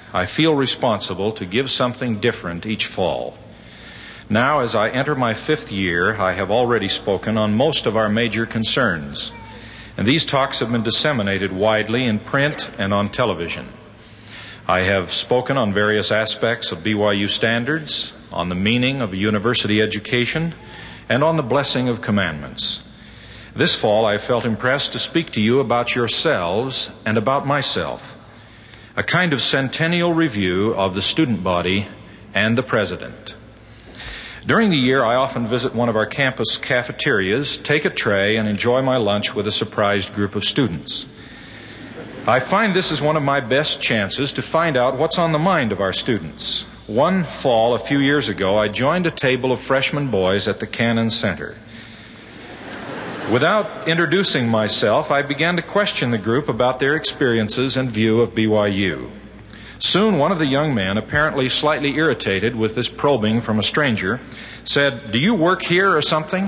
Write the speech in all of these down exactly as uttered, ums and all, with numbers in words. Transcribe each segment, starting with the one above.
I feel responsible to give something different each fall. Now, as I enter my fifth year, I have already spoken on most of our major concerns, and these talks have been disseminated widely in print and on television. I have spoken on various aspects of B Y U standards, on the meaning of a university education, and on the blessing of commandments. This fall, I felt impressed to speak to you about yourselves and about myself, a kind of centennial review of the student body and the president. During the year, I often visit one of our campus cafeterias, take a tray, and enjoy my lunch with a surprised group of students. I find this is one of my best chances to find out what's on the mind of our students. One fall, a few years ago, I joined a table of freshman boys at the Cannon Center. Without introducing myself, I began to question the group about their experiences and view of B Y U. Soon, one of the young men, apparently slightly irritated with this probing from a stranger, said, "Do you work here or something?"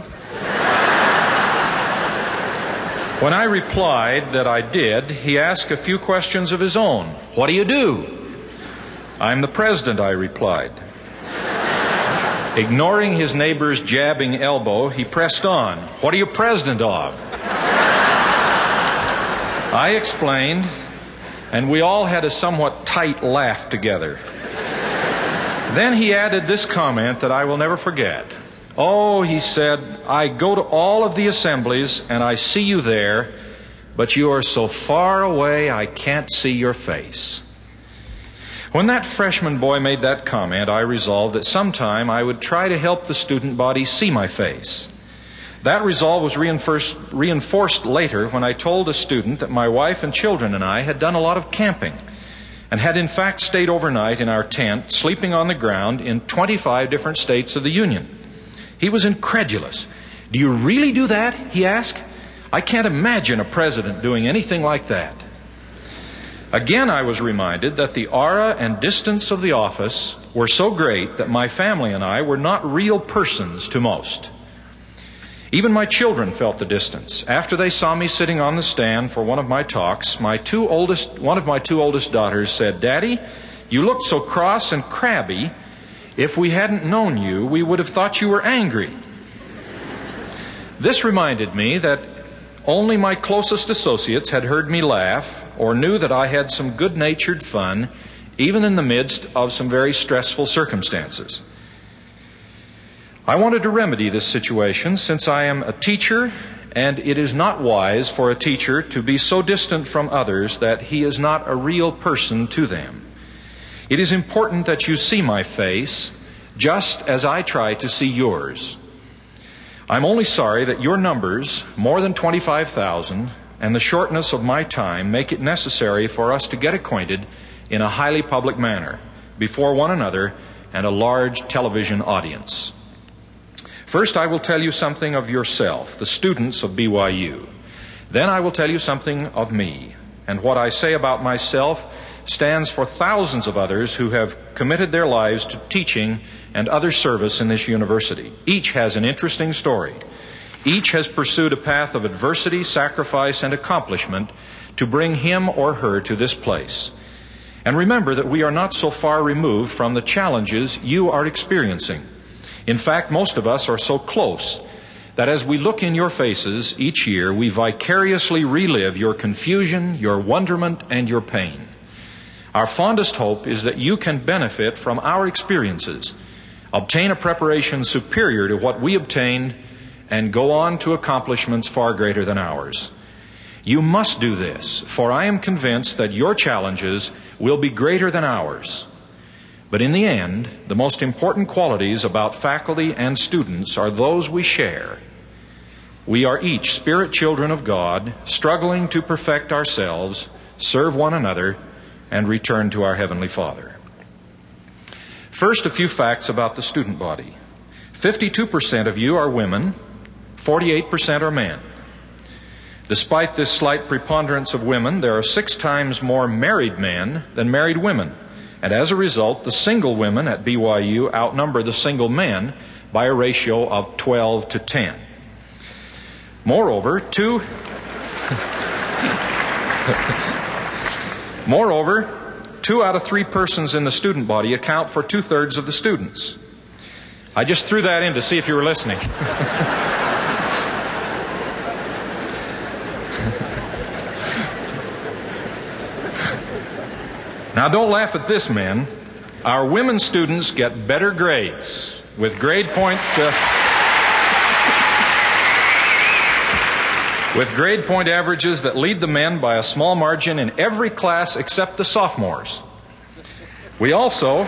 When I replied that I did, he asked a few questions of his own. "What do you do?" "I'm the president," I replied. Ignoring his neighbor's jabbing elbow, he pressed on. "What are you president of?" I explained, and we all had a somewhat tight laugh together. Then he added this comment that I will never forget. "Oh," he said, "I go to all of the assemblies and I see you there, but you are so far away I can't see your face." When that freshman boy made that comment, I resolved that sometime I would try to help the student body see my face. That resolve was reinforced, reinforced later when I told a student that my wife and children and I had done a lot of camping and had in fact stayed overnight in our tent, sleeping on the ground in twenty-five different states of the Union. He was incredulous. "Do you really do that?" he asked. "I can't imagine a president doing anything like that." Again, I was reminded that the aura and distance of the office were so great that my family and I were not real persons to most. Even my children felt the distance. After they saw me sitting on the stand for one of my talks, my two oldest, one of my two oldest daughters said, "Daddy, you looked so cross and crabby. If we hadn't known you, we would have thought you were angry." This reminded me that only my closest associates had heard me laugh or knew that I had some good-natured fun, even in the midst of some very stressful circumstances. I wanted to remedy this situation since I am a teacher, and it is not wise for a teacher to be so distant from others that he is not a real person to them. It is important that you see my face just as I try to see yours. I'm only sorry that your numbers, more than twenty-five thousand, and the shortness of my time make it necessary for us to get acquainted in a highly public manner before one another and a large television audience. First, I will tell you something of yourself, the students of B Y U. Then I will tell you something of me, and what I say about myself stands for thousands of others who have committed their lives to teaching and other service in this university. Each has an interesting story. Each has pursued a path of adversity, sacrifice, and accomplishment to bring him or her to this place. And remember that we are not so far removed from the challenges you are experiencing. In fact, most of us are so close that as we look in your faces each year, we vicariously relive your confusion, your wonderment, and your pain. Our fondest hope is that you can benefit from our experiences, obtain a preparation superior to what we obtained, and go on to accomplishments far greater than ours. You must do this, for I am convinced that your challenges will be greater than ours. But in the end, the most important qualities about faculty and students are those we share. We are each spirit children of God, struggling to perfect ourselves, serve one another, and return to our Heavenly Father. First, a few facts about the student body. fifty-two percent of you are women, forty-eight percent are men. Despite this slight preponderance of women, there are six times more married men than married women. And as a result, the single women at B Y U outnumber the single men by a ratio of twelve to ten. Moreover, two... Moreover, two out of three persons in the student body account for two-thirds of the students. I just threw that in to see if you were listening. Now, don't laugh at this, men. Our women students get better grades with grade point uh, with grade point averages that lead the men by a small margin in every class except the sophomores. We also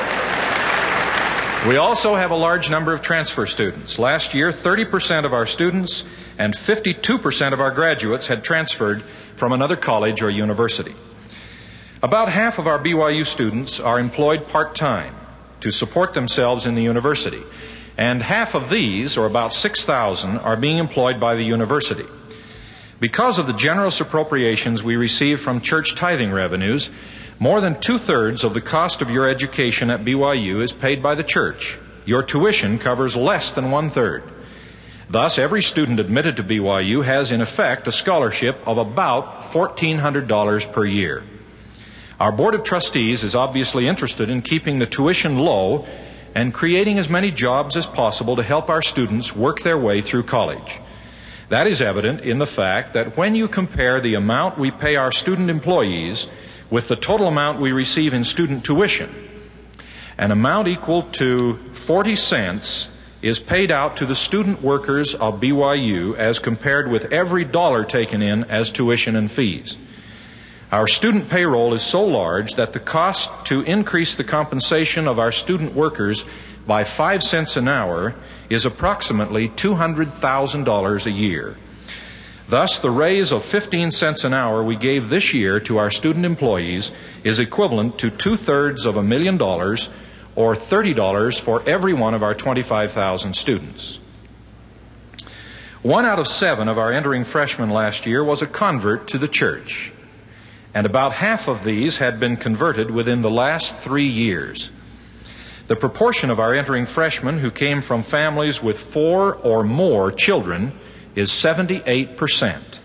we also have a large number of transfer students. Last year, thirty percent of our students and fifty-two percent of our graduates had transferred from another college or university. About half of our B Y U students are employed part-time to support themselves in the university, and half of these, or about six thousand, are being employed by the university. Because of the generous appropriations we receive from church tithing revenues, more than two-thirds of the cost of your education at B Y U is paid by the church. Your tuition covers less than one-third. Thus, every student admitted to B Y U has, in effect, a scholarship of about fourteen hundred dollars per year. Our Board of Trustees is obviously interested in keeping the tuition low and creating as many jobs as possible to help our students work their way through college. That is evident in the fact that when you compare the amount we pay our student employees with the total amount we receive in student tuition, an amount equal to forty cents is paid out to the student workers of B Y U as compared with every dollar taken in as tuition and fees. Our student payroll is so large that the cost to increase the compensation of our student workers by five cents an hour is approximately two hundred thousand dollars a year. Thus, the raise of fifteen cents an hour we gave this year to our student employees is equivalent to two-thirds of a million dollars, or thirty dollars for every one of our twenty-five thousand students. One out of seven of our entering freshmen last year was a convert to the church, and about half of these had been converted within the last three years. The proportion of our entering freshmen who came from families with four or more children is seventy-eight percent.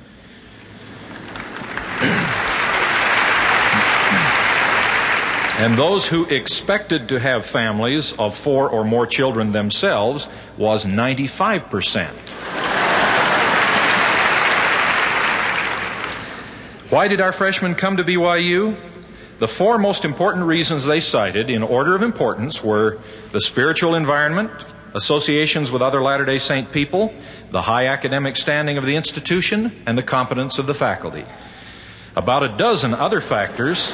And those who expected to have families of four or more children themselves was ninety-five percent. Why did our freshmen come to B Y U? The four most important reasons they cited in order of importance were the spiritual environment, associations with other Latter-day Saint people, the high academic standing of the institution, and the competence of the faculty. About a dozen other factors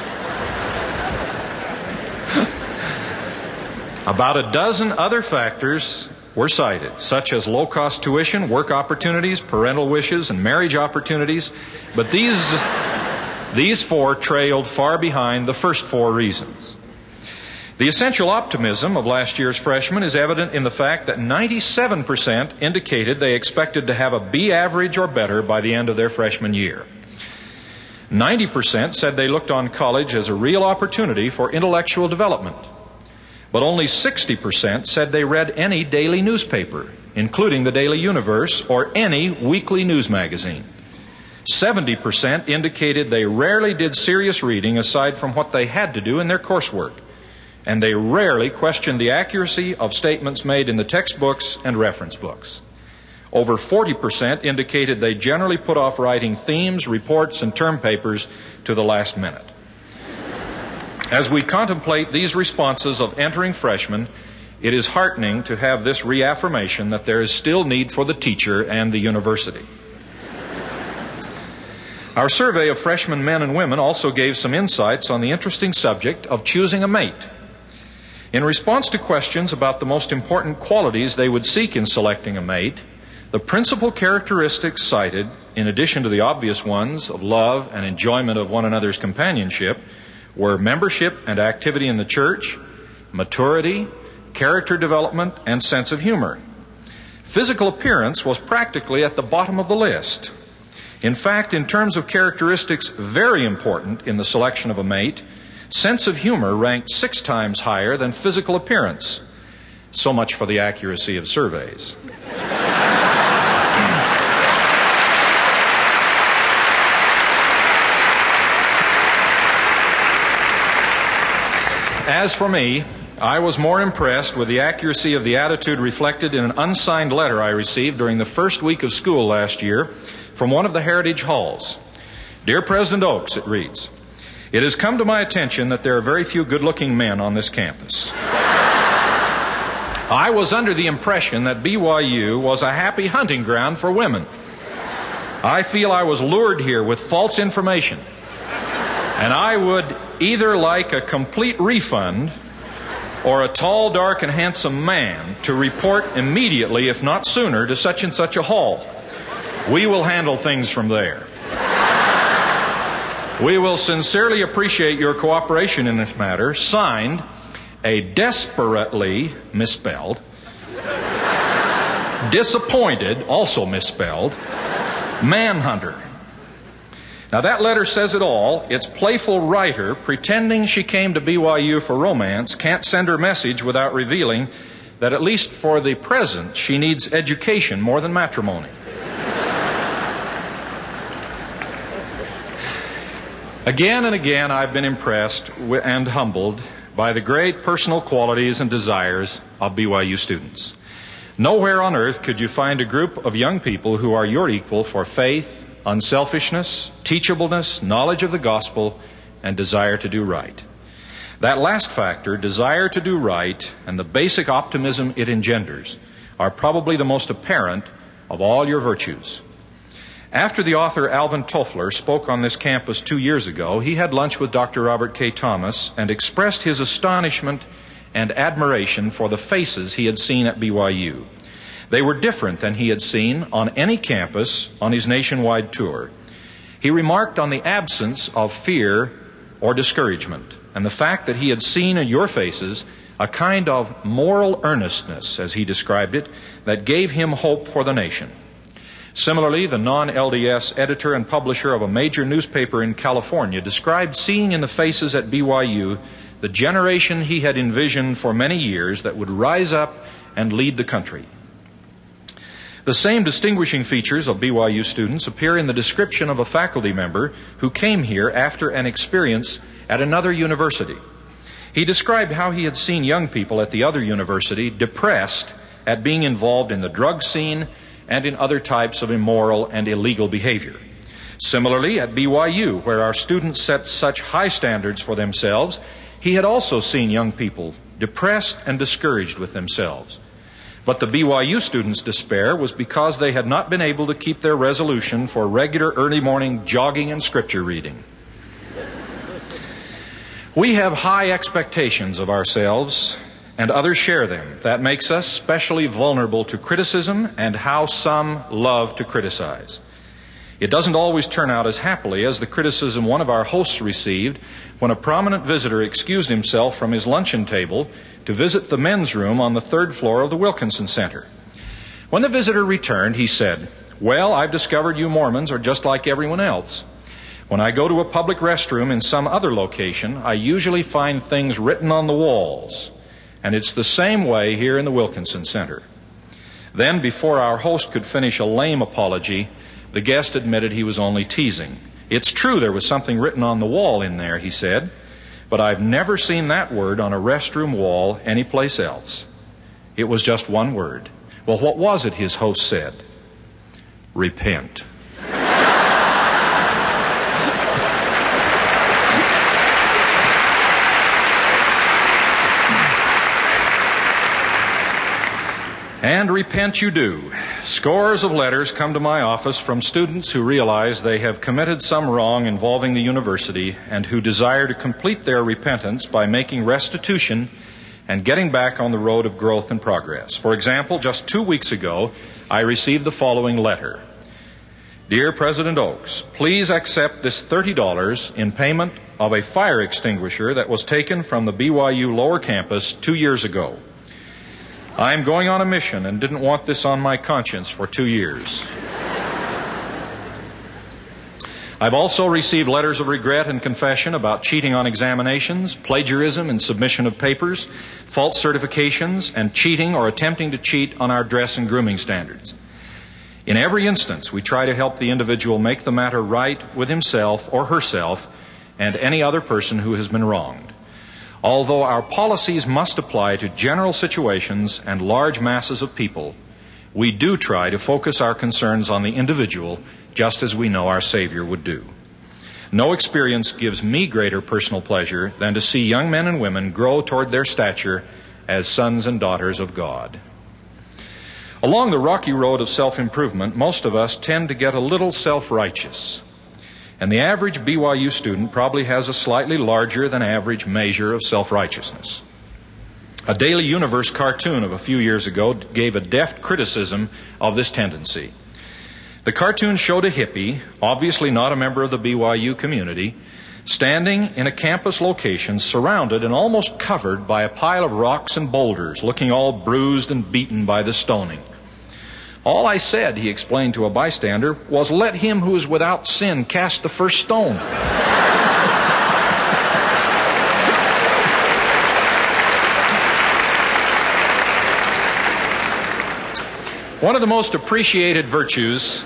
about a dozen other factors were cited, such as low-cost tuition, work opportunities, parental wishes, and marriage opportunities, but these These four trailed far behind the first four reasons. The essential optimism of last year's freshmen is evident in the fact that ninety-seven percent indicated they expected to have a B average or better by the end of their freshman year. ninety percent said they looked on college as a real opportunity for intellectual development. But only sixty percent said they read any daily newspaper, including the Daily Universe or any weekly news magazine. seventy percent indicated they rarely did serious reading aside from what they had to do in their coursework, and they rarely questioned the accuracy of statements made in the textbooks and reference books. Over forty percent indicated they generally put off writing themes, reports, and term papers to the last minute. As we contemplate these responses of entering freshmen, it is heartening to have this reaffirmation that there is still need for the teacher and the university. Our survey of freshman men and women also gave some insights on the interesting subject of choosing a mate. In response to questions about the most important qualities they would seek in selecting a mate, the principal characteristics cited, in addition to the obvious ones of love and enjoyment of one another's companionship, were membership and activity in the church, maturity, character development, and sense of humor. Physical appearance was practically at the bottom of the list. In fact, in terms of characteristics very important in the selection of a mate, sense of humor ranked six times higher than physical appearance. So much for the accuracy of surveys. As for me, I was more impressed with the accuracy of the attitude reflected in an unsigned letter I received during the first week of school last year from one of the Heritage Halls. Dear President Oaks, it reads, "It has come to my attention that there are very few good-looking men on this campus. I was under the impression that B Y U was a happy hunting ground for women. I feel I was lured here with false information, and I would either like a complete refund or a tall, dark, and handsome man to report immediately, if not sooner, to such and such a hall. We will handle things from there. We will sincerely appreciate your cooperation in this matter. Signed, a desperately misspelled, disappointed, also misspelled, manhunter." Now that letter says it all. Its playful writer, pretending she came to B Y U for romance, can't send her message without revealing that at least for the present she needs education more than matrimony. Again and again I've been impressed and humbled by the great personal qualities and desires of B Y U students. Nowhere on earth could you find a group of young people who are your equal for faith, unselfishness, teachableness, knowledge of the gospel, and desire to do right. That last factor, desire to do right, and the basic optimism it engenders, are probably the most apparent of all your virtues. After the author Alvin Toffler spoke on this campus two years ago, he had lunch with Doctor Robert K. Thomas and expressed his astonishment and admiration for the faces he had seen at B Y U. They were different than he had seen on any campus on his nationwide tour. He remarked on the absence of fear or discouragement, and the fact that he had seen in your faces a kind of moral earnestness, as he described it, that gave him hope for the nation. Similarly, the non-L D S editor and publisher of a major newspaper in California described seeing in the faces at B Y U the generation he had envisioned for many years that would rise up and lead the country. The same distinguishing features of B Y U students appear in the description of a faculty member who came here after an experience at another university. He described how he had seen young people at the other university depressed at being involved in the drug scene and in other types of immoral and illegal behavior. Similarly, at B Y U, where our students set such high standards for themselves, he had also seen young people depressed and discouraged with themselves. But the B Y U students' despair was because they had not been able to keep their resolution for regular early morning jogging and scripture reading. We have high expectations of ourselves, and others share them. That makes us specially vulnerable to criticism and how some love to criticize. It doesn't always turn out as happily as the criticism one of our hosts received when a prominent visitor excused himself from his luncheon table to visit the men's room on the third floor of the Wilkinson Center. When the visitor returned, he said, "Well, I've discovered you Mormons are just like everyone else. When I go to a public restroom in some other location, I usually find things written on the walls, and it's the same way here in the Wilkinson Center." Then, before our host could finish a lame apology, the guest admitted he was only teasing. "It's true there was something written on the wall in there," he said, "but I've never seen that word on a restroom wall anyplace else." It was just one word. Well, what was it, his host said? Repent. And repent you do. Scores of letters come to my office from students who realize they have committed some wrong involving the university and who desire to complete their repentance by making restitution and getting back on the road of growth and progress. For example, just two weeks ago, I received the following letter. "Dear President Oaks, please accept this thirty dollars in payment of a fire extinguisher that was taken from the B Y U lower campus two years ago. I am going on a mission and didn't want this on my conscience for two years. I've also received letters of regret and confession about cheating on examinations, plagiarism and submission of papers, false certifications, and cheating or attempting to cheat on our dress and grooming standards. In every instance, we try to help the individual make the matter right with himself or herself and any other person who has been wronged. Although our policies must apply to general situations and large masses of people, we do try to focus our concerns on the individual, just as we know our Savior would do. No experience gives me greater personal pleasure than to see young men and women grow toward their stature as sons and daughters of God. Along the rocky road of self-improvement, most of us tend to get a little self-righteous. And the average B Y U student probably has a slightly larger than average measure of self-righteousness. A Daily Universe cartoon of a few years ago gave a deft criticism of this tendency. The cartoon showed a hippie, obviously not a member of the B Y U community, standing in a campus location surrounded and almost covered by a pile of rocks and boulders, looking all bruised and beaten by the stoning. All I said, he explained to a bystander, was, "Let him who is without sin cast the first stone." One of the most appreciated virtues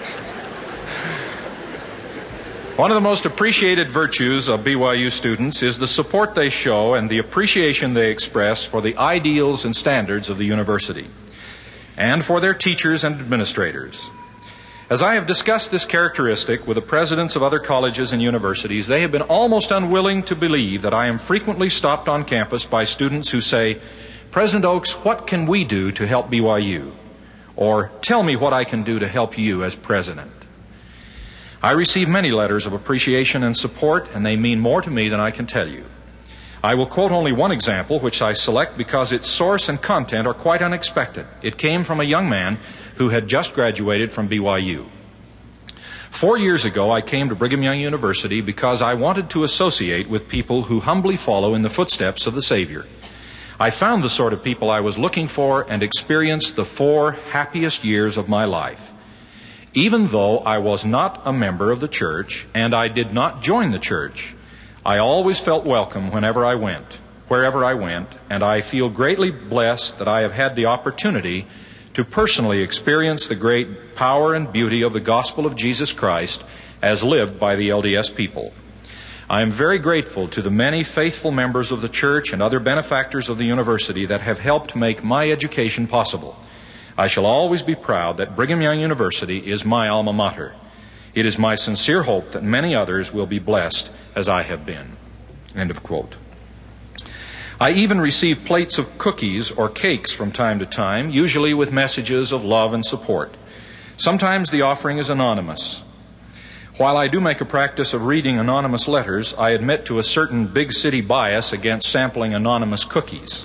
One of the most appreciated virtues of B Y U students is the support they show and the appreciation they express for the ideals and standards of the university, and for their teachers and administrators. As I have discussed this characteristic with the presidents of other colleges and universities, they have been almost unwilling to believe that I am frequently stopped on campus by students who say, "President Oaks, what can we do to help B Y U?" Or, "Tell me what I can do to help you as president." I receive many letters of appreciation and support, and they mean more to me than I can tell you. I will quote only one example, which I select because its source and content are quite unexpected. It came from a young man who had just graduated from B Y U. Four years ago, I came to Brigham Young University because I wanted to associate with people who humbly follow in the footsteps of the Savior. I found the sort of people I was looking for and experienced the four happiest years of my life. Even though I was not a member of the church and I did not join the church, I always felt welcome whenever I went, wherever I went, and I feel greatly blessed that I have had the opportunity to personally experience the great power and beauty of the gospel of Jesus Christ as lived by the L D S people. I am very grateful to the many faithful members of the church and other benefactors of the university that have helped make my education possible. I shall always be proud that Brigham Young University is my alma mater. It is my sincere hope that many others will be blessed as I have been. End of quote. I even receive plates of cookies or cakes from time to time, usually with messages of love and support. Sometimes the offering is anonymous. While I do make a practice of reading anonymous letters, I admit to a certain big city bias against sampling anonymous cookies.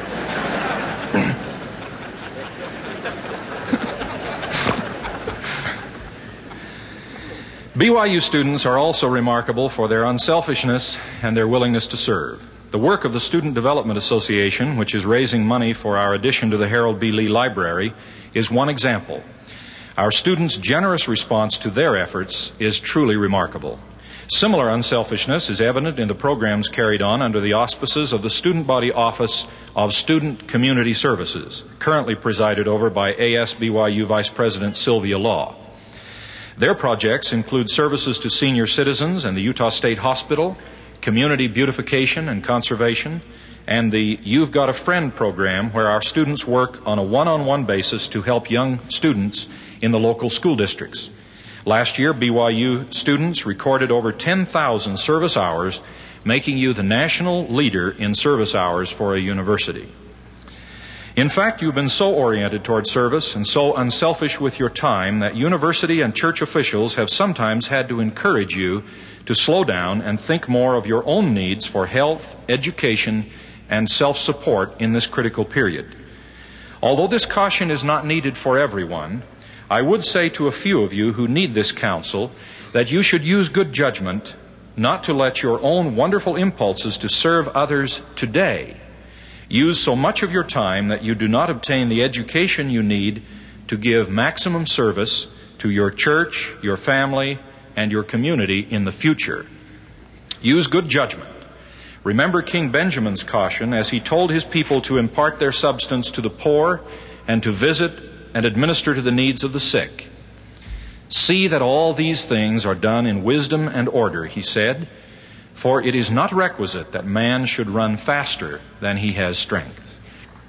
B Y U students are also remarkable for their unselfishness and their willingness to serve. The work of the Student Development Association, which is raising money for our addition to the Harold B. Lee Library, is one example. Our students' generous response to their efforts is truly remarkable. Similar unselfishness is evident in the programs carried on under the auspices of the Student Body Office of Student Community Services, currently presided over by A S B Y U Vice President Sylvia Law. Their projects include services to senior citizens and the Utah State Hospital, community beautification and conservation, and the You've Got a Friend program, where our students work on a one-on-one basis to help young students in the local school districts. Last year, B Y U students recorded over ten thousand service hours, making you the national leader in service hours for a university. In fact, you've been so oriented toward service and so unselfish with your time that university and church officials have sometimes had to encourage you to slow down and think more of your own needs for health, education, and self-support in this critical period. Although this caution is not needed for everyone, I would say to a few of you who need this counsel that you should use good judgment not to let your own wonderful impulses to serve others today use so much of your time that you do not obtain the education you need to give maximum service to your church, your family, and your community in the future. Use good judgment. Remember King Benjamin's caution as he told his people to impart their substance to the poor and to visit and administer to the needs of the sick. See that all these things are done in wisdom and order, he said, For it is not requisite that man should run faster than he has strength.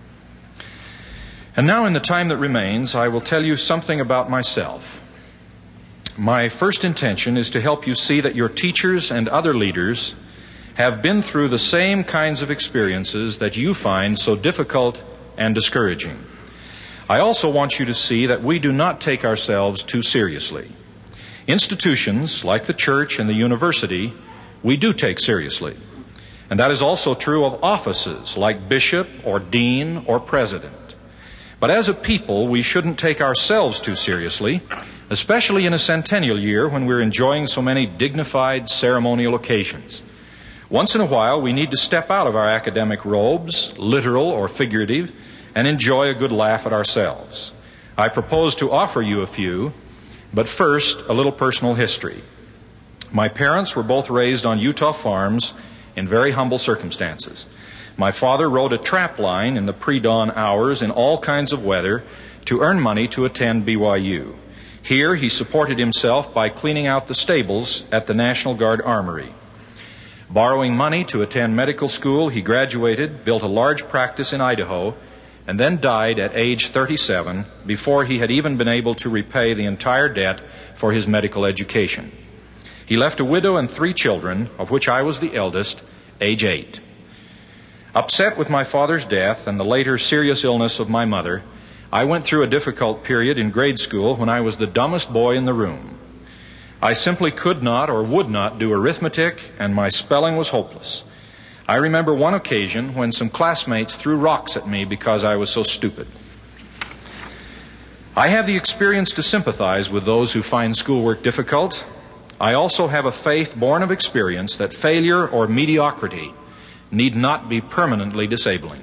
And now in the time that remains, I will tell you something about myself. My first intention is to help you see that your teachers and other leaders have been through the same kinds of experiences that you find so difficult and discouraging. I also want you to see that we do not take ourselves too seriously. Institutions like the church and the university, we do take seriously. And that is also true of offices like bishop or dean or president. But as a people, we shouldn't take ourselves too seriously, especially in a centennial year when we're enjoying so many dignified ceremonial occasions. Once in a while, we need to step out of our academic robes, literal or figurative, and enjoy a good laugh at ourselves. I propose to offer you a few, but first, a little personal history. My parents were both raised on Utah farms in very humble circumstances. My father rode a trap line in the pre-dawn hours in all kinds of weather to earn money to attend B Y U. Here, he supported himself by cleaning out the stables at the National Guard Armory. Borrowing money to attend medical school, he graduated, built a large practice in Idaho, and then died at age thirty-seven before he had even been able to repay the entire debt for his medical education. He left a widow and three children, of which I was the eldest, age eight. Upset with my father's death and the later serious illness of my mother, I went through a difficult period in grade school when I was the dumbest boy in the room. I simply could not or would not do arithmetic, and my spelling was hopeless. I remember one occasion when some classmates threw rocks at me because I was so stupid. I have the experience to sympathize with those who find schoolwork difficult. I also have a faith born of experience that failure or mediocrity need not be permanently disabling.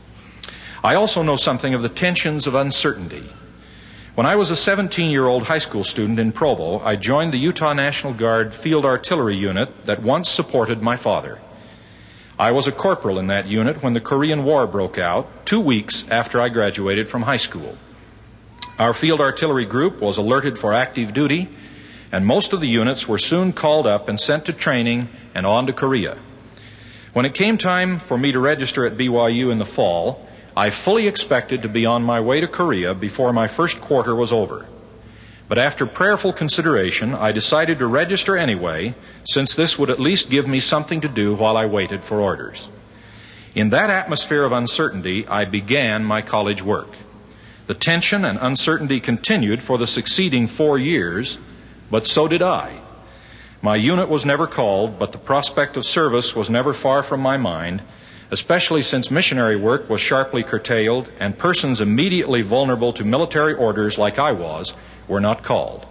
I also know something of the tensions of uncertainty. When I was a seventeen-year-old high school student in Provo, I joined the Utah National Guard Field Artillery Unit that once supported my father. I was a corporal in that unit when the Korean War broke out, two weeks after I graduated from high school. Our field artillery group was alerted for active duty, and most of the units were soon called up and sent to training and on to Korea. When it came time for me to register at B Y U in the fall, I fully expected to be on my way to Korea before my first quarter was over. But after prayerful consideration, I decided to register anyway, since this would at least give me something to do while I waited for orders. In that atmosphere of uncertainty, I began my college work. The tension and uncertainty continued for the succeeding four years, but so did I. My unit was never called, but the prospect of service was never far from my mind, especially since missionary work was sharply curtailed and persons immediately vulnerable to military orders like I was were not called.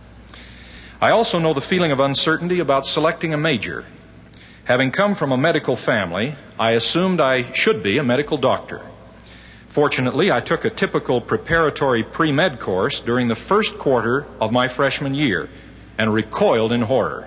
I also know the feeling of uncertainty about selecting a major. Having come from a medical family, I assumed I should be a medical doctor. Fortunately, I took a typical preparatory pre-med course during the first quarter of my freshman year and recoiled in horror.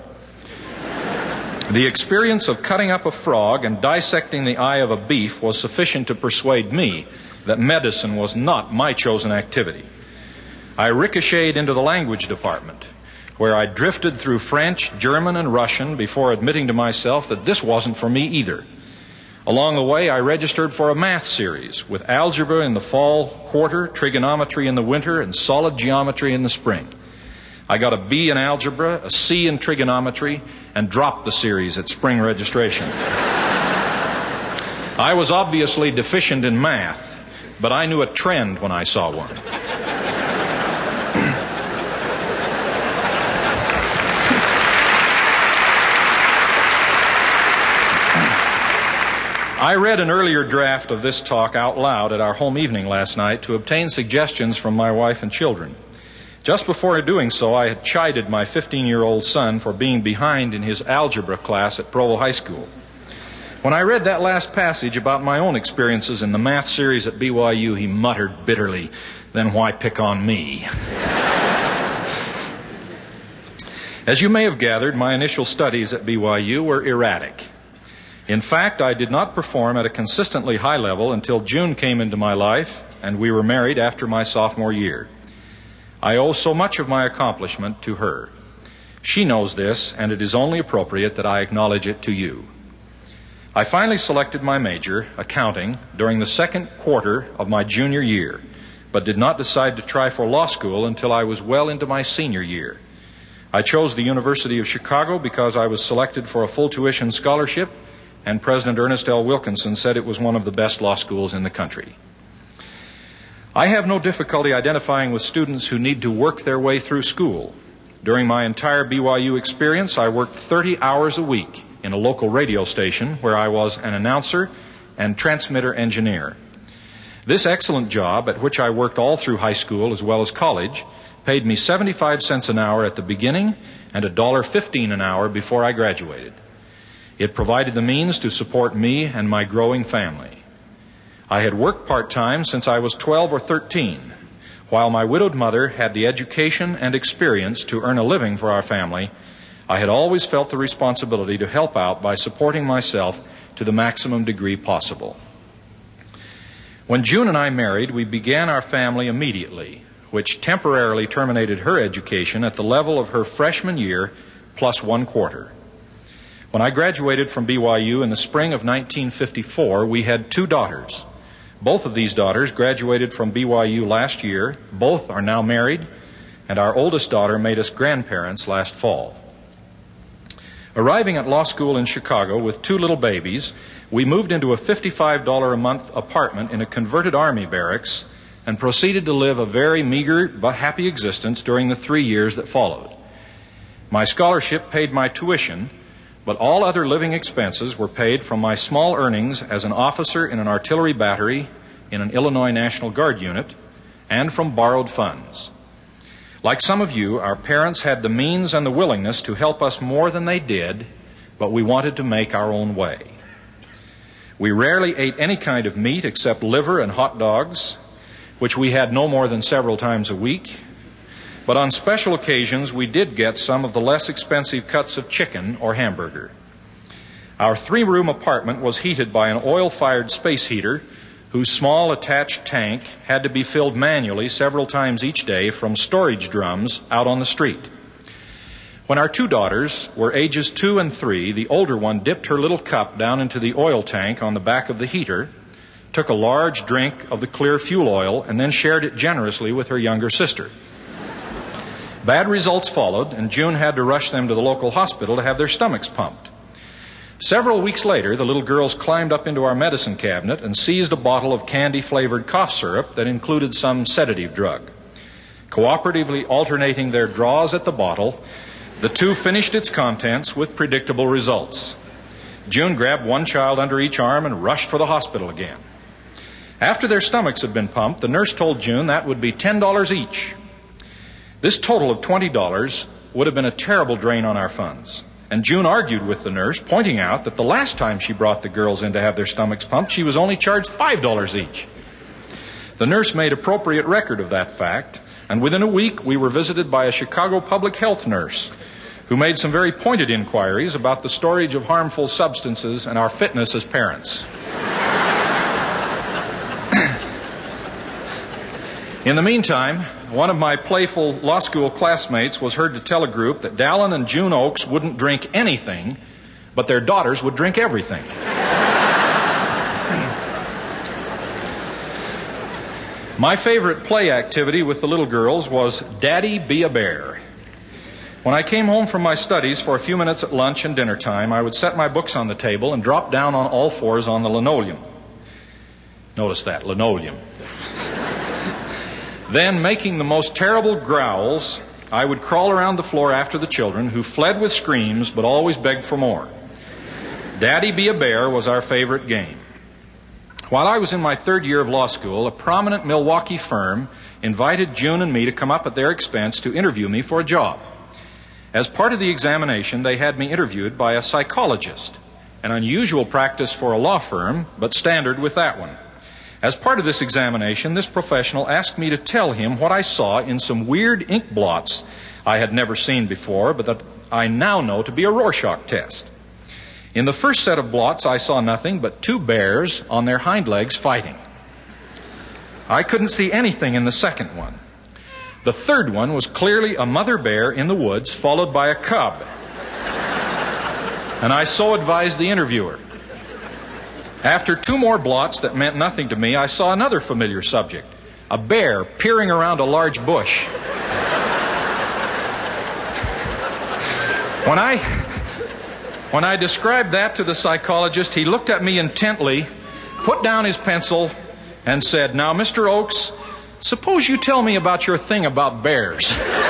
The experience of cutting up a frog and dissecting the eye of a beef was sufficient to persuade me that medicine was not my chosen activity. I ricocheted into the language department, where I drifted through French, German, and Russian before admitting to myself that this wasn't for me either. Along the way, I registered for a math series with algebra in the fall quarter, trigonometry in the winter, and solid geometry in the spring. I got a B in algebra, a C in trigonometry, and dropped the series at spring registration. I was obviously deficient in math, but I knew a trend when I saw one. I read an earlier draft of this talk out loud at our home evening last night to obtain suggestions from my wife and children. Just before doing so, I had chided my fifteen-year-old son for being behind in his algebra class at Provo High School. When I read that last passage about my own experiences in the math series at B Y U, he muttered bitterly, "Then why pick on me?" As you may have gathered, my initial studies at B Y U were erratic. In fact, I did not perform at a consistently high level until June came into my life, and we were married after my sophomore year. I owe so much of my accomplishment to her. She knows this, and it is only appropriate that I acknowledge it to you. I finally selected my major, accounting, during the second quarter of my junior year, but did not decide to try for law school until I was well into my senior year. I chose the University of Chicago because I was selected for a full tuition scholarship, and President Ernest L. Wilkinson said it was one of the best law schools in the country. I have no difficulty identifying with students who need to work their way through school. During my entire B Y U experience, I worked thirty hours a week in a local radio station where I was an announcer and transmitter engineer. This excellent job, at which I worked all through high school as well as college, paid me seventy-five cents an hour at the beginning and one dollar fifteen an hour before I graduated. It provided the means to support me and my growing family. I had worked part-time since I was twelve or thirteen. While my widowed mother had the education and experience to earn a living for our family, I had always felt the responsibility to help out by supporting myself to the maximum degree possible. When June and I married, we began our family immediately, which temporarily terminated her education at the level of her freshman year plus one quarter. When I graduated from B Y U in the spring of nineteen fifty-four, we had two daughters. Both of these daughters graduated from B Y U last year. Both are now married, and our oldest daughter made us grandparents last fall. Arriving at law school in Chicago with two little babies, we moved into a fifty-five dollars a month apartment in a converted Army barracks and proceeded to live a very meager but happy existence during the three years that followed. My scholarship paid my tuition, but all other living expenses were paid from my small earnings as an officer in an artillery battery in an Illinois National Guard unit and from borrowed funds. Like some of you, our parents had the means and the willingness to help us more than they did, but we wanted to make our own way. We rarely ate any kind of meat except liver and hot dogs, which we had no more than several times a week. But on special occasions, we did get some of the less expensive cuts of chicken or hamburger. Our three-room apartment was heated by an oil-fired space heater whose small attached tank had to be filled manually several times each day from storage drums out on the street. When our two daughters were ages two and three, the older one dipped her little cup down into the oil tank on the back of the heater, took a large drink of the clear fuel oil, and then shared it generously with her younger sister. Bad results followed, and June had to rush them to the local hospital to have their stomachs pumped. Several weeks later, the little girls climbed up into our medicine cabinet and seized a bottle of candy-flavored cough syrup that included some sedative drug. Cooperatively alternating their draws at the bottle, the two finished its contents with predictable results. June grabbed one child under each arm and rushed for the hospital again. After their stomachs had been pumped, the nurse told June that would be ten dollars each. This total of twenty dollars would have been a terrible drain on our funds. And June argued with the nurse, pointing out that the last time she brought the girls in to have their stomachs pumped, she was only charged five dollars each. The nurse made appropriate record of that fact, and within a week we were visited by a Chicago public health nurse who made some very pointed inquiries about the storage of harmful substances and our fitness as parents. In the meantime, one of my playful law school classmates was heard to tell a group that Dallin and June Oakes wouldn't drink anything, but their daughters would drink everything. My favorite play activity with the little girls was Daddy Be a Bear. When I came home from my studies for a few minutes at lunch and dinner time, I would set my books on the table and drop down on all fours on the linoleum. Notice that, linoleum. Then, making the most terrible growls, I would crawl around the floor after the children, who fled with screams but always begged for more. Daddy Be a Bear was our favorite game. While I was in my third year of law school, a prominent Milwaukee firm invited June and me to come up at their expense to interview me for a job. As part of the examination, they had me interviewed by a psychologist, an unusual practice for a law firm, but standard with that one. As part of this examination, this professional asked me to tell him what I saw in some weird ink blots I had never seen before, but that I now know to be a Rorschach test. In the first set of blots, I saw nothing but two bears on their hind legs fighting. I couldn't see anything in the second one. The third one was clearly a mother bear in the woods, followed by a cub. And I so advised the interviewer. After two more blots that meant nothing to me, I saw another familiar subject, a bear peering around a large bush. When I, when I described that to the psychologist, he looked at me intently, put down his pencil, and said, "Now, Mister Oakes, suppose you tell me about your thing about bears."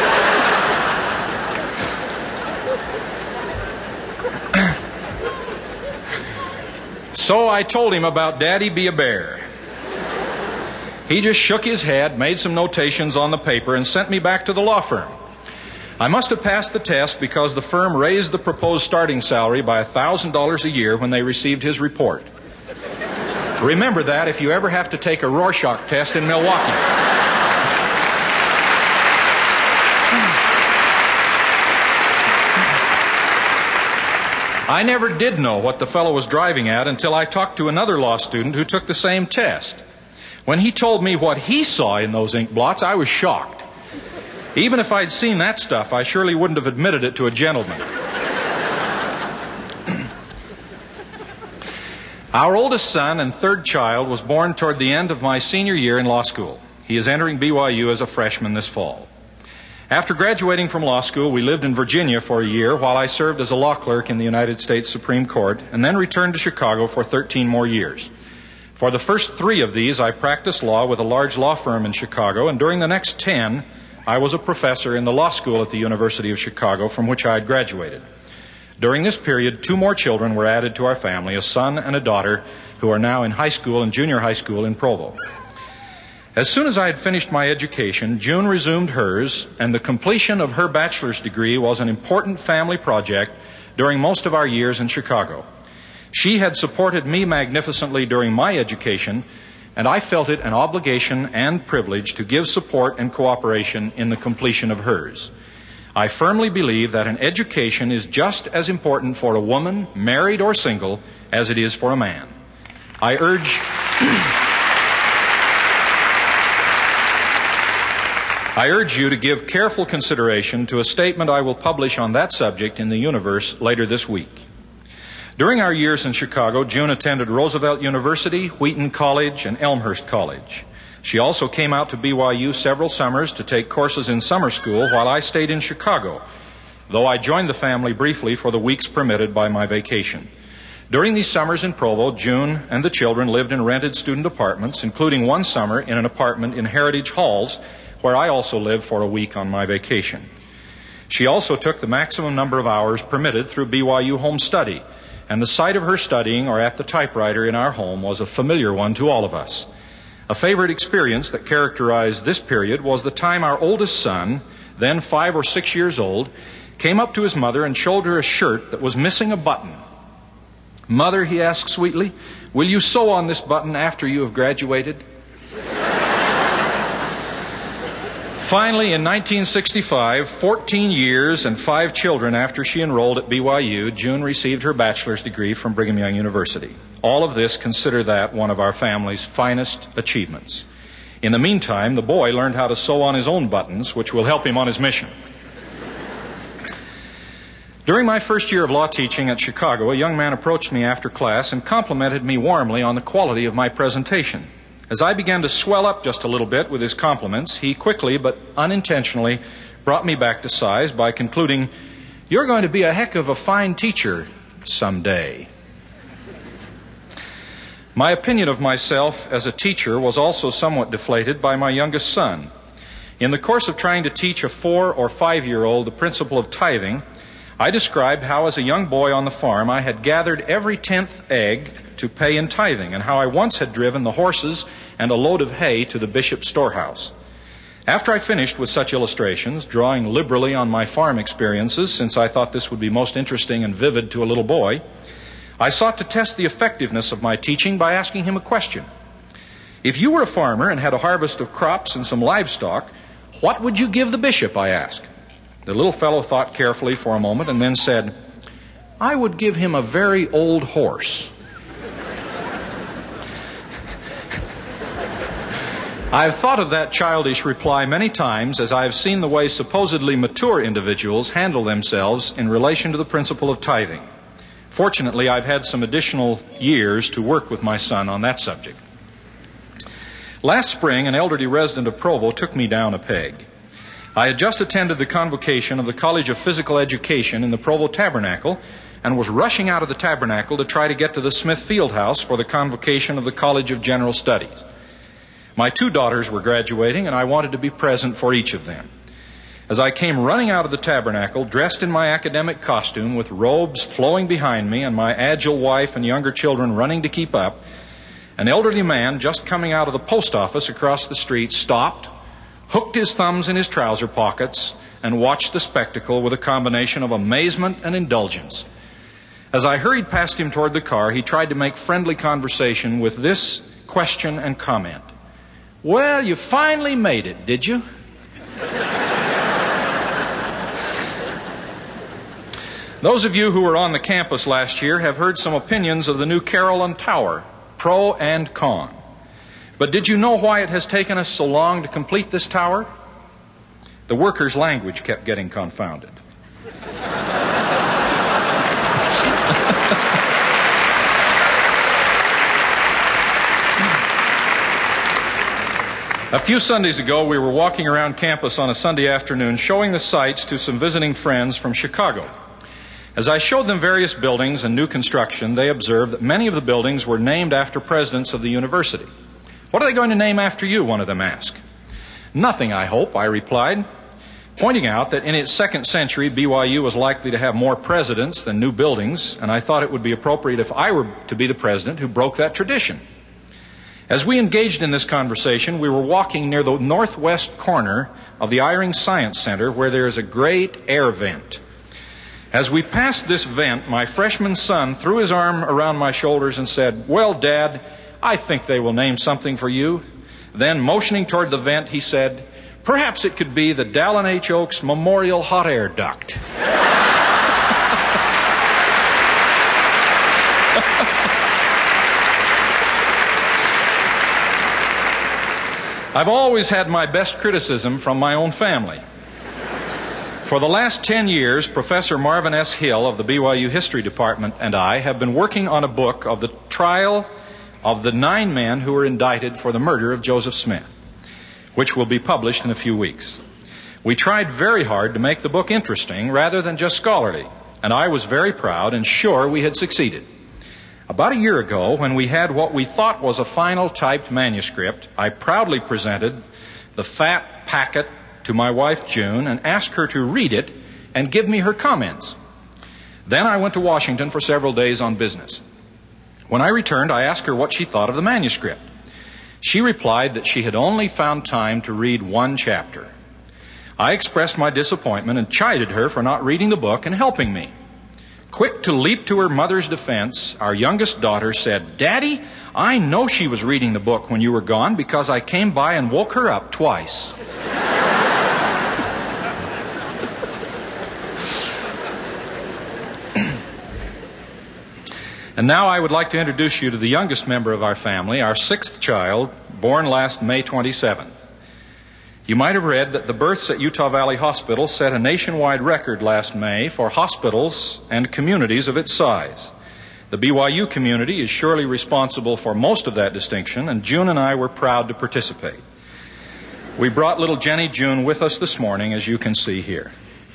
So I told him about Daddy Be a Bear. He just shook his head, made some notations on the paper, and sent me back to the law firm. I must have passed the test because the firm raised the proposed starting salary by one thousand dollars a year when they received his report. Remember that if you ever have to take a Rorschach test in Milwaukee. I never did know what the fellow was driving at until I talked to another law student who took the same test. When he told me what he saw in those ink blots, I was shocked. Even if I'd seen that stuff, I surely wouldn't have admitted it to a gentleman. Our oldest son and third child was born toward the end of my senior year in law school. He is entering B Y U as a freshman this fall. After graduating from law school, we lived in Virginia for a year while I served as a law clerk in the United States Supreme Court, and then returned to Chicago for thirteen more years. For the first three of these, I practiced law with a large law firm in Chicago, and during the next ten, I was a professor in the law school at the University of Chicago, from which I had graduated. During this period, two more children were added to our family, a son and a daughter, who are now in high school and junior high school in Provo. As soon as I had finished my education, June resumed hers, and the completion of her bachelor's degree was an important family project during most of our years in Chicago. She had supported me magnificently during my education, and I felt it an obligation and privilege to give support and cooperation in the completion of hers. I firmly believe that an education is just as important for a woman, married or single, as it is for a man. I urge... I urge you to give careful consideration to a statement I will publish on that subject in the Universe later this week. During our years in Chicago, June attended Roosevelt University, Wheaton College, and Elmhurst College. She also came out to B Y U several summers to take courses in summer school while I stayed in Chicago, though I joined the family briefly for the weeks permitted by my vacation. During these summers in Provo, June and the children lived in rented student apartments, including one summer in an apartment in Heritage Halls, where I also lived for a week on my vacation. She also took the maximum number of hours permitted through B Y U home study, and the sight of her studying or at the typewriter in our home was a familiar one to all of us. A favorite experience that characterized this period was the time our oldest son, then five or six years old, came up to his mother and showed her a shirt that was missing a button. "Mother," he asked sweetly, "will you sew on this button after you have graduated?" Finally, in nineteen sixty-five, fourteen years and five children after she enrolled at B Y U, June received her bachelor's degree from Brigham Young University. All of this, consider that one of our family's finest achievements. In the meantime, the boy learned how to sew on his own buttons, which will help him on his mission. During my first year of law teaching at Chicago, a young man approached me after class and complimented me warmly on the quality of my presentation. As I began to swell up just a little bit with his compliments, he quickly but unintentionally brought me back to size by concluding, "You're going to be a heck of a fine teacher someday." My opinion of myself as a teacher was also somewhat deflated by my youngest son. In the course of trying to teach a four or five-year-old the principle of tithing, I described how as a young boy on the farm I had gathered every tenth egg to pay in tithing, and how I once had driven the horses and a load of hay to the bishop's storehouse. After I finished with such illustrations, drawing liberally on my farm experiences, since I thought this would be most interesting and vivid to a little boy, I sought to test the effectiveness of my teaching by asking him a question. "If you were a farmer and had a harvest of crops and some livestock, what would you give the bishop?" I asked. The little fellow thought carefully for a moment and then said, "I would give him a very old horse." I've thought of that childish reply many times as I've seen the way supposedly mature individuals handle themselves in relation to the principle of tithing. Fortunately, I've had some additional years to work with my son on that subject. Last spring, an elderly resident of Provo took me down a peg. I had just attended the convocation of the College of Physical Education in the Provo Tabernacle and was rushing out of the Tabernacle to try to get to the Smith Field House for the convocation of the College of General Studies. My two daughters were graduating, and I wanted to be present for each of them. As I came running out of the Tabernacle, dressed in my academic costume with robes flowing behind me and my agile wife and younger children running to keep up, an elderly man just coming out of the post office across the street stopped, hooked his thumbs in his trouser pockets, and watched the spectacle with a combination of amazement and indulgence. As I hurried past him toward the car, he tried to make friendly conversation with this question and comment. "Well, you finally made it, did you?" Those of you who were on the campus last year have heard some opinions of the new Carillon Tower, pro and con. But did you know why it has taken us so long to complete this tower? The workers' language kept getting confounded. A few Sundays ago, we were walking around campus on a Sunday afternoon showing the sights to some visiting friends from Chicago. As I showed them various buildings and new construction, they observed that many of the buildings were named after presidents of the university. "What are they going to name after you?" one of them asked. "Nothing, I hope," I replied, pointing out that in its second century, B Y U was likely to have more presidents than new buildings, and I thought it would be appropriate if I were to be the president who broke that tradition. As we engaged in this conversation, we were walking near the northwest corner of the Eyring Science Center, where there is a great air vent. As we passed this vent, my freshman son threw his arm around my shoulders and said, "Well, Dad, I think they will name something for you." Then, motioning toward the vent, he said, "Perhaps it could be the Dallin H. Oaks Memorial Hot Air Duct." I've always had my best criticism from my own family. For the last ten years, Professor Marvin S. Hill of the B Y U History Department and I have been working on a book of the trial of the nine men who were indicted for the murder of Joseph Smith, which will be published in a few weeks. We tried very hard to make the book interesting rather than just scholarly, and I was very proud and sure we had succeeded. About a year ago, when we had what we thought was a final typed manuscript, I proudly presented the fat packet to my wife June and asked her to read it and give me her comments. Then I went to Washington for several days on business. When I returned, I asked her what she thought of the manuscript. She replied that she had only found time to read one chapter. I expressed my disappointment and chided her for not reading the book and helping me. Quick to leap to her mother's defense, our youngest daughter said, "Daddy, I know she was reading the book when you were gone because I came by and woke her up twice." And now I would like to introduce you to the youngest member of our family, our sixth child, born last May twenty-seventh. You might have read that the births at Utah Valley Hospital set a nationwide record last May for hospitals and communities of its size. The B Y U community is surely responsible for most of that distinction, and June and I were proud to participate. We brought little Jenny June with us this morning, as you can see here.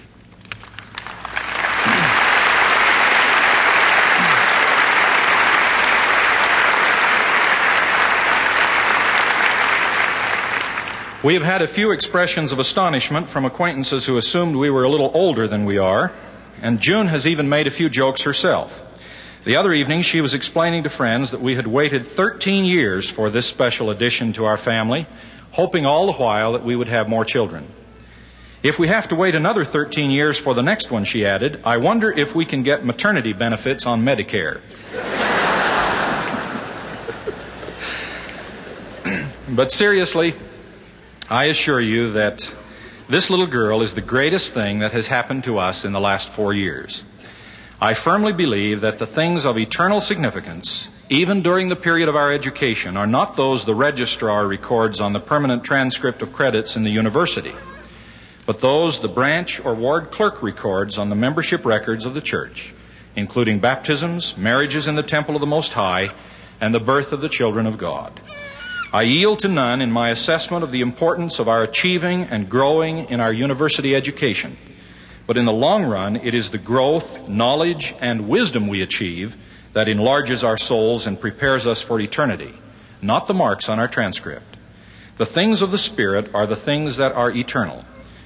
We have had a few expressions of astonishment from acquaintances who assumed we were a little older than we are, and June has even made a few jokes herself. The other evening, she was explaining to friends that we had waited thirteen years for this special addition to our family, hoping all the while that we would have more children. If we have to wait another thirteen years for the next one, she added, I wonder if we can get maternity benefits on Medicare. But seriously, I assure you that this little girl is the greatest thing that has happened to us in the last four years. I firmly believe that the things of eternal significance even during the period of our education, are not those the registrar records on the permanent transcript of credits in the university, but those the branch or ward clerk records on the membership records of the church, including baptisms, marriages in the temple of the Most High, and the birth of the children of God. I yield to none in my assessment of the importance of our achieving and growing in our university education, but in the long run, it is the growth, knowledge, and wisdom we achieve that enlarges our souls and prepares us for eternity, not the marks on our transcript. The things of the Spirit are the things that are eternal.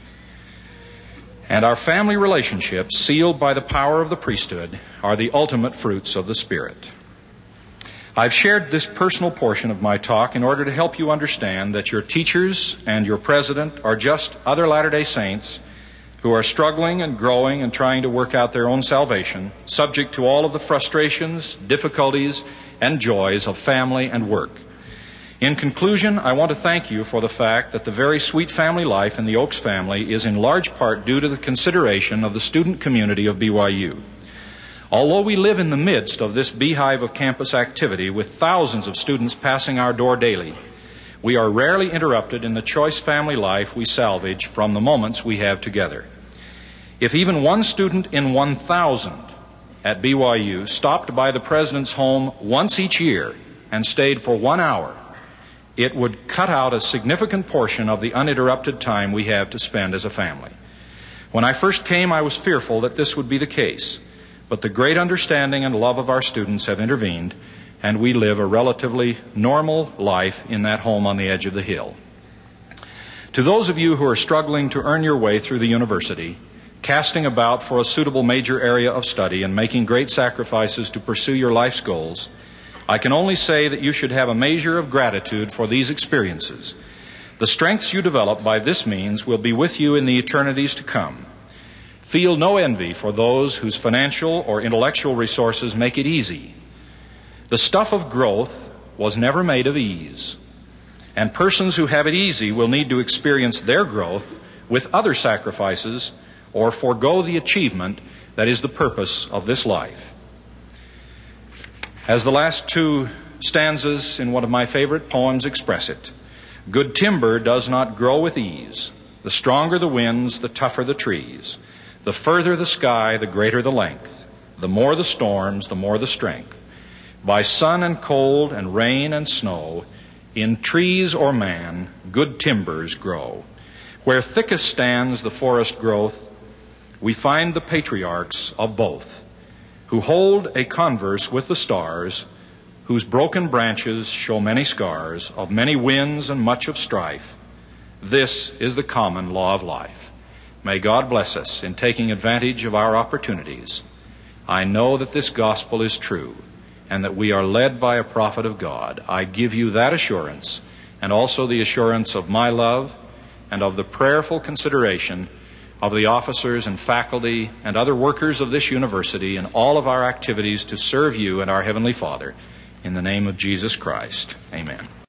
And our family relationships, sealed by the power of the priesthood, are the ultimate fruits of the Spirit. I've shared this personal portion of my talk in order to help you understand that your teachers and your president are just other Latter-day Saints who are struggling and growing and trying to work out their own salvation, subject to all of the frustrations, difficulties, and joys of family and work. In conclusion, I want to thank you for the fact that the very sweet family life in the Oaks family is in large part due to the consideration of the student community of B Y U. Although we live in the midst of this beehive of campus activity with thousands of students passing our door daily, we are rarely interrupted in the choice family life we salvage from the moments we have together. If even one student in one thousand at B Y U stopped by the president's home once each year and stayed for one hour, it would cut out a significant portion of the uninterrupted time we have to spend as a family. When I first came, I was fearful that this would be the case, but the great understanding and love of our students have intervened, and we live a relatively normal life in that home on the edge of the hill. To those of you who are struggling to earn your way through the university, casting about for a suitable major area of study and making great sacrifices to pursue your life's goals, I can only say that you should have a measure of gratitude for these experiences. The strengths you develop by this means will be with you in the eternities to come. Feel no envy for those whose financial or intellectual resources make it easy. The stuff of growth was never made of ease, and persons who have it easy will need to experience their growth with other sacrifices or forego the achievement that is the purpose of this life. As the last two stanzas in one of my favorite poems express it, good timber does not grow with ease. The stronger the winds, the tougher the trees. The further the sky, the greater the length. The more the storms, the more the strength. By sun and cold and rain and snow, in trees or man, good timbers grow. Where thickest stands the forest growth, we find the patriarchs of both, who hold a converse with the stars, whose broken branches show many scars of many winds and much of strife. This is the common law of life. May God bless us in taking advantage of our opportunities. I know that this gospel is true and that we are led by a prophet of God. I give you that assurance, and also the assurance of my love and of the prayerful consideration of the officers and faculty and other workers of this university in all of our activities to serve you and our Heavenly Father. In the name of Jesus Christ, amen.